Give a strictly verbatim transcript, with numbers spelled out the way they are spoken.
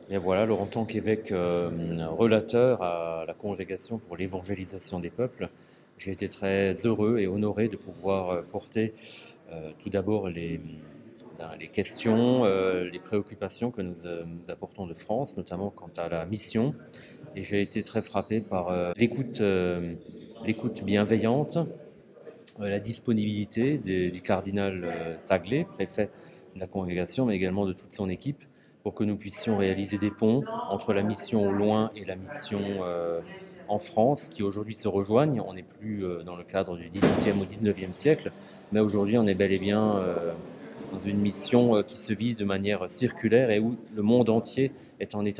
Et voilà, alors en tant qu'évêque euh, relateur à la Congrégation pour l'évangélisation des peuples, j'ai été très heureux et honoré de pouvoir euh, porter euh, tout d'abord les, ben, les questions, euh, les préoccupations que nous, euh, nous apportons de France, notamment quant à la mission. Et j'ai été très frappé par euh, l'écoute, euh, l'écoute bienveillante, euh, la disponibilité des- du cardinal euh, Taglé, préfet de la congrégation, mais également de toute son équipe, pour que nous puissions réaliser des ponts entre la mission au loin et la mission euh, en France, qui aujourd'hui se rejoignent. On n'est plus euh, dans le cadre du dix-huitième au dix-neuvième siècle, mais aujourd'hui on est bel et bien euh, dans une mission euh, qui se vit de manière circulaire et où le monde entier est en état